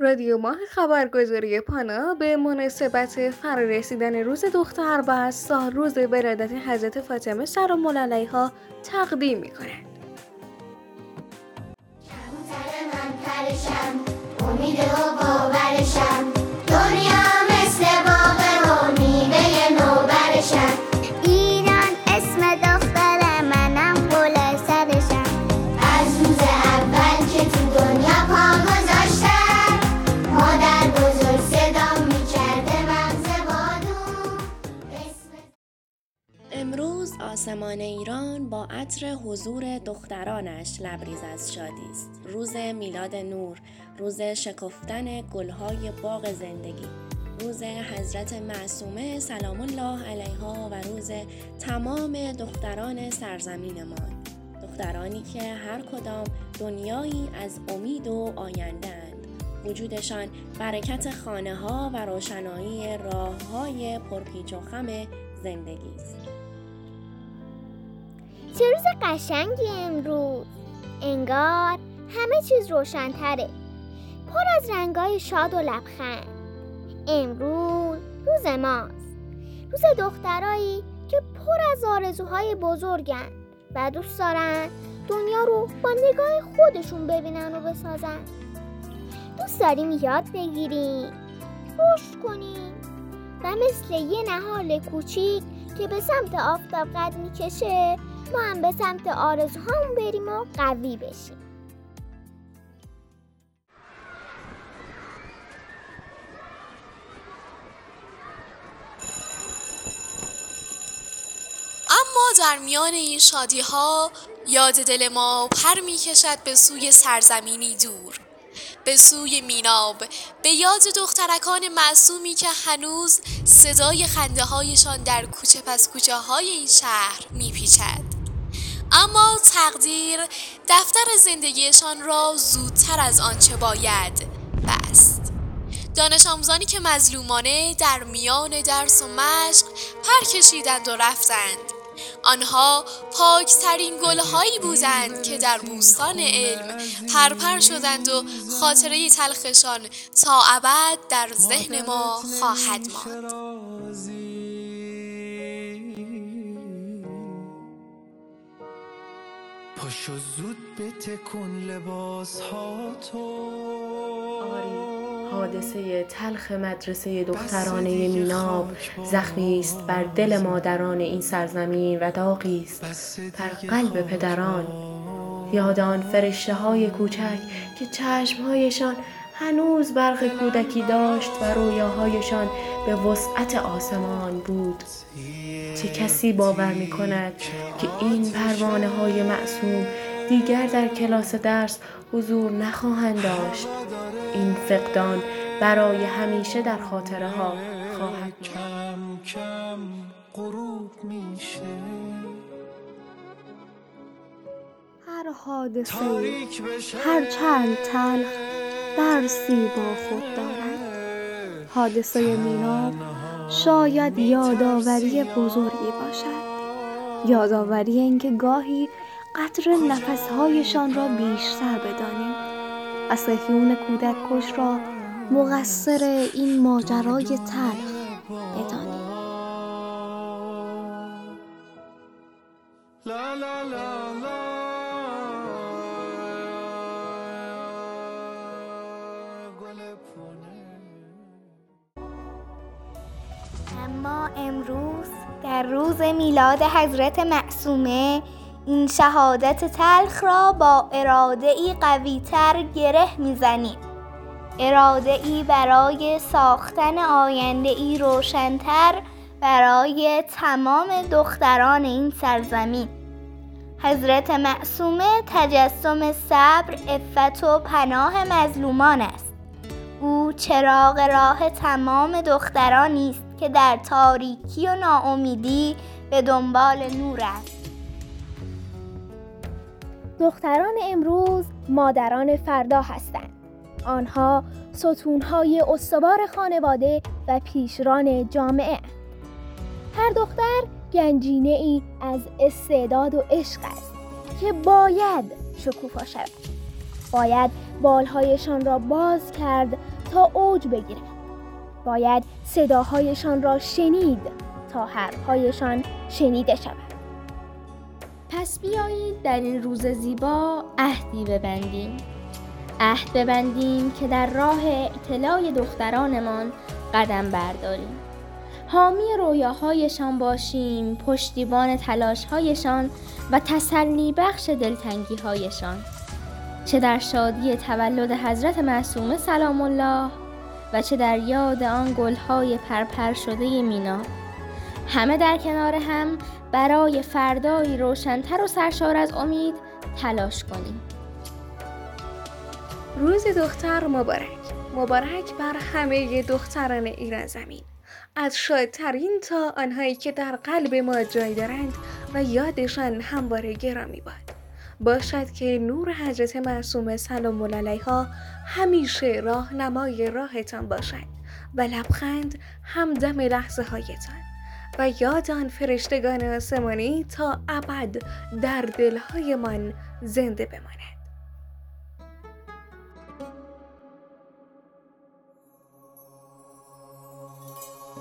رادیو ماه خبرگزاری پانا به مناسبت فرارسیدن روز دختر و سالروز ولادت حضرت فاطمه سلام الله علیها تقدیم می‌کند. امید و باورشم دنیا مثل باغ و میوه نوبرشم ایران اسم دختر منم گل سرشم از روز اول که تو دنیا پا گذاشتم مادر بزرگ صدام میکرده مغز بادون. امروز آسمان ایران با عطر حضور دخترانش لبریز از شادی است. روز میلاد نور، روز شکفتن گلهای باغ زندگی، روز حضرت معصومه سلام الله علیها و روز تمام دختران سرزمینمان، دخترانی که هر کدام دنیایی از امید و آینده اند. وجودشان برکت خانه ها و روشنایی راه های پرپیچ و خم زندگی است. چه روز قشنگی امروز، انگار همه چیز روشن‌تره، پر از رنگای شاد و لبخند. امروز روز ماست، روز دخترایی که پر از آرزوهای بزرگن و دوست دارن دنیا رو با نگاه خودشون ببینن و بسازن. دوست داریم یاد بگیریم، رشد کنیم و مثل یه نهال کوچیک که به سمت آفتاب قد میکشه ما هم به سمت آرزوهامون بریم و قوی بشیم. اما در میان این شادی ها یاد دل ما پر می کشد به سوی سرزمینی دور، به سوی میناب، به یاد دخترکان معصومی که هنوز صدای خنده هایشان در کوچه پس کوچه های این شهر می پیچد. اما تقدیر دفتر زندگیشان را زودتر از آنچه باید بست. دانش آموزانی که مظلومانه در میان درس و مشق پر کشیدند و رفتند، آنها پاکترین گلهایی بودند که در بوستان علم پرپر شدند و خاطره تلخشان تا ابد در ذهن ما خواهد ماند. پاشو زود بتکن لباس ها تو. حادثه تلخ مدرسه دخترانه میناب زخمی است بر دل مادران این سرزمین و داغی است بر قلب پدران. یاد آن فرشته های کوچک که چشمهایشان هنوز برق کودکی داشت و رویاهایشان به وسعت آسمان بود. چه کسی باور می کند که این پروانه های معصوم دیگر در کلاس درس حضور نخواهند داشت؟ این فقدان برای همیشه در خاطره ها خواهد کم کم غروب میشه. هر حادثه، هر چند تلخ درسی با خود دارد. حادثه میناب شاید یادآوری بزرگی باشد، یادآوری اینکه گاهی قدر نفسهایشان را بیشتر بدانیم و صهیون کودک کش را مقصر این ماجرای تلخ بدانیم. لا لا لا لا. اما امروز در روز میلاد حضرت معصومه این شهادت تلخ را با اراده‌ای قوی‌تر گره می‌زنیم. اراده‌ای برای ساختن آینده‌ای روشن‌تر برای تمام دختران این سرزمین. حضرت معصومه تجسم صبر، عفت و پناه مظلومان است. او چراغ راه تمام دخترانی است که در تاریکی و ناامیدی به دنبال نورند. دختران امروز مادران فردا هستند. آنها ستونهای استوار خانواده و پیشران جامعه. هر دختر گنجینه‌ای از استعداد و عشق است که باید شکوفا شود. باید بالهایشان را باز کرد تا اوج بگیرند. باید صداهایشان را شنید تا حرفهایشان شنیده شود. پس بیایید در این روز زیبا عهدی ببندیم. عهد ببندیم که در راه اطلاع دخترانمان قدم برداریم. حامی رویاهایشان باشیم، پشتیبان تلاشهایشان و تسلی بخش دلتنگیهایشان. چه در شادی تولد حضرت معصومه سلام الله و چه در یاد آن گلهای پرپر شده مینا، همه در کنار هم برای فردایی روشن‌تر و سرشار از امید تلاش کنیم. روز دختر مبارک. مبارک بر همه دختران ایران زمین، از شادترین تا آنهایی که در قلب ما جای دارند و یادشان همواره گرامی باشد که نور حضرت معصومه سلام الله علیها همیشه راهنمای راهتان باشد و لبخند همدم لحظه هایتان و یاد آن فرشتگان آسمانی تا ابد در دلهایمان زنده بماند.